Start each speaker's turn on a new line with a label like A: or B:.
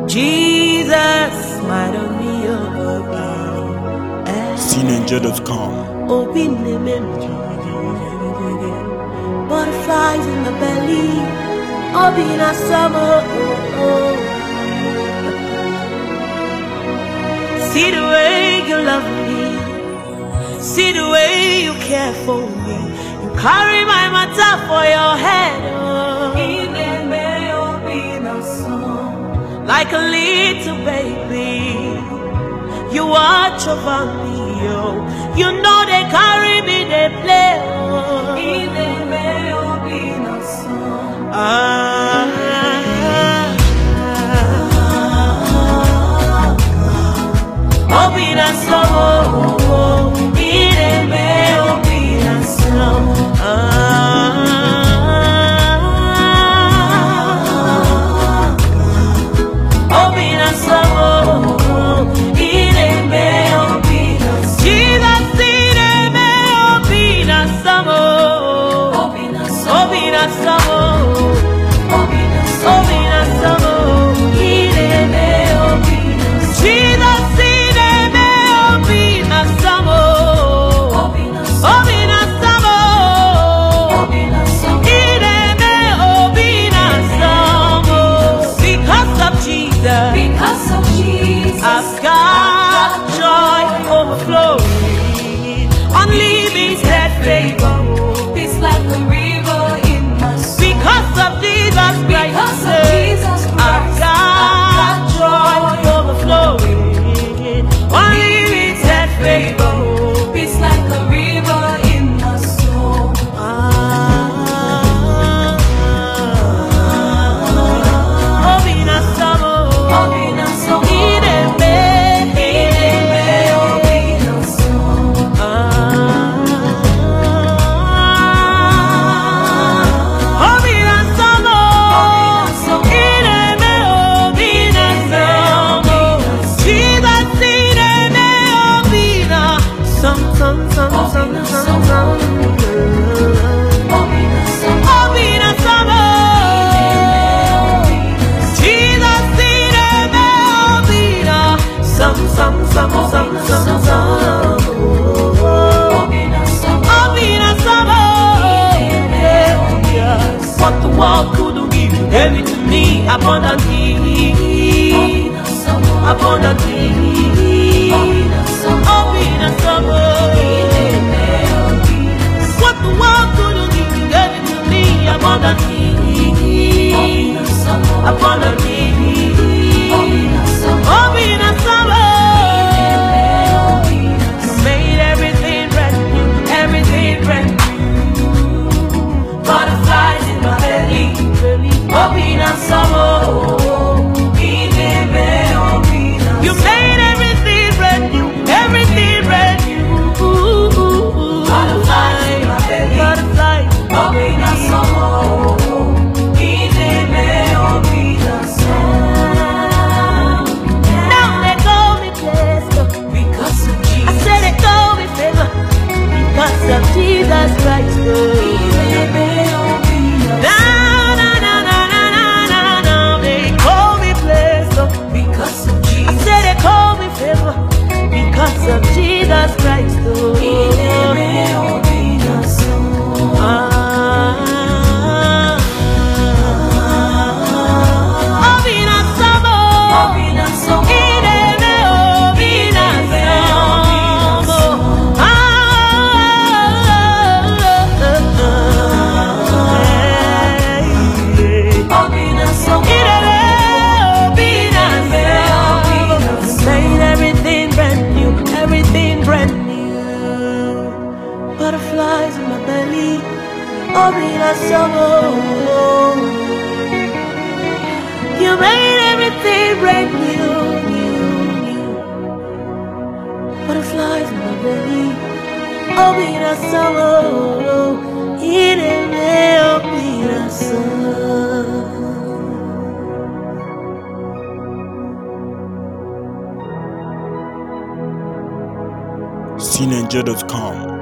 A: Jesus, might only
B: cninja.com.
A: Butterflies in the belly, open a summer. See the way you love me, see the way you care for me. You carry my matter for your head, like a little baby. You watch over me, you know they carry me, they play.
C: Because of Jesus,
A: I've got joy overflowing, unlimited favor.
C: it's like a river in my soul.
A: Because of Jesus Christ,
C: Because of Jesus
A: I've
C: Christ,
A: got joy overflowing, unlimited favor.
C: it's like a river in my soul.
A: What the world couldn't give, you gave it to me abundantly, abundantly. What the world couldn't give, you gave it to me abundantly, abundantly. You made everything brand new, everything brand new. Butterflies in my belly, open and summer. You made everything brand new, everything brand new.
C: Butterflies in my belly,
A: butterflies,
C: open and summer.
A: Now they call me blessed
C: Because of
A: I
C: Jesus,
A: said they call me favor because of Jesus Christ. Now they call me blessed
C: because of
A: I
C: Jesus,
A: said they call me favor because of Jesus Christ. Butterflies in my belly, Obina Sabo. You made everything brand new, new. Butterflies in my belly, Obina Sabo. Obina Sabo.
B: cninja.com.